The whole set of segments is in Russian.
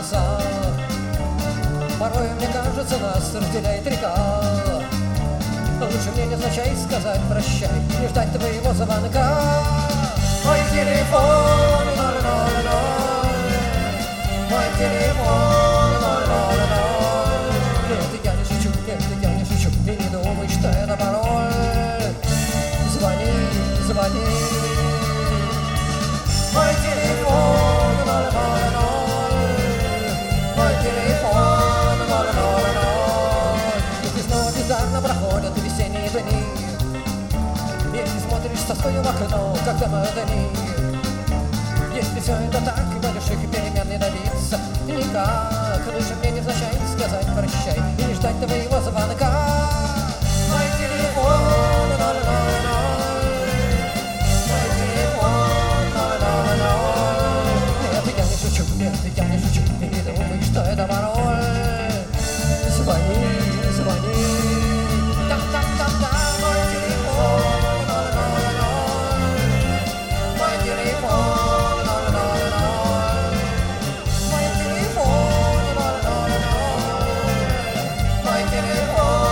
голоса. Порой, мне кажется, нас разделяет река. Лучше мне невзначай сказать прощай, не ждать твоего звонка. Мой телефон, мой телефон, нет, я не шучу, нет, я не шучу, и не думай, что это пароль. Звони, звони. Мой телефон, мой телефон, и снова бездарно проходят весенние дни. Если смотришь со стою в окно, как дома дни. Если все это так, и больших перемен не добиться никак, лучше мне невзначай сказать прощай и не ждать твоего звонка. Мой телефон, мой телефон, нет, я не шучу, нет, я не шучу, и не думай, что это пароль. Звони, звони. Там-там-там-там, мой телефон, мой телефон, мой телефон, мой телефон.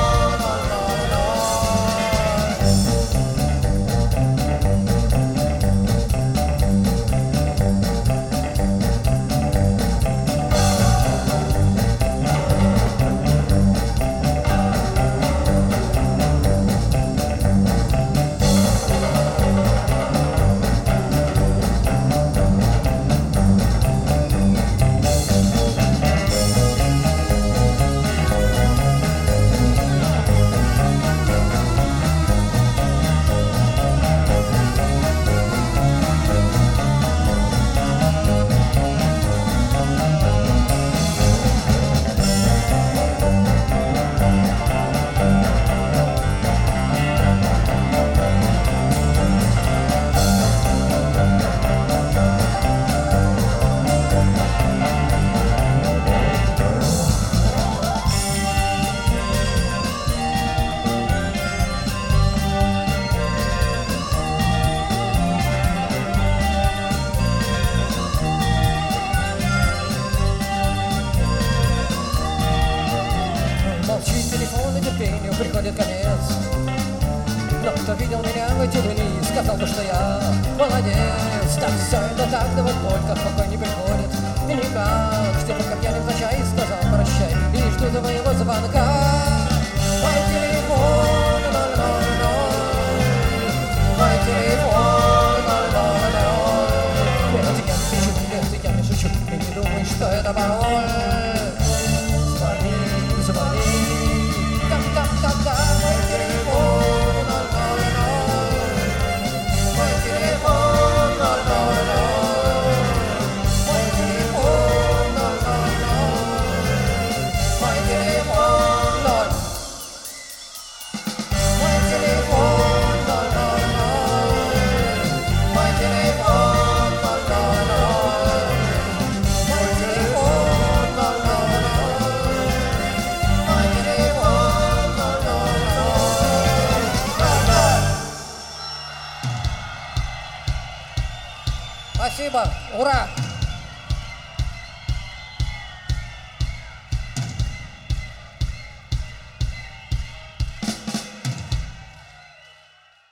Молчит телефон, и терпению приходит конец. Но кто видел меня в эти дни, сказал бы, что я молодец. Так все это так, да вот только покой не приходит. И никак, с тех пор, как я невзначай сказал прощай и не жду твоего звонка. Мой телефон, мой телефон, нет, я не шучу, и не думай, что это пароль. Звони, звони. Там-там-там-там, мой телефон, мой телефон, мой телефон, мой телефон, мой телефон, мой телефон, Спасибо, ура!